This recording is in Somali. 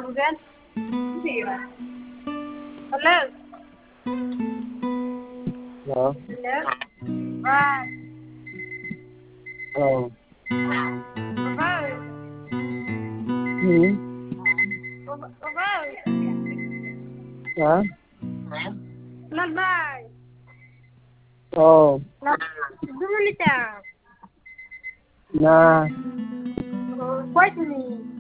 again. Hello. Hello. Hello. Right. Oh. Right. Hmm. Right. Hả? Not bad. Oh. Not. Do it. Na. Quite me.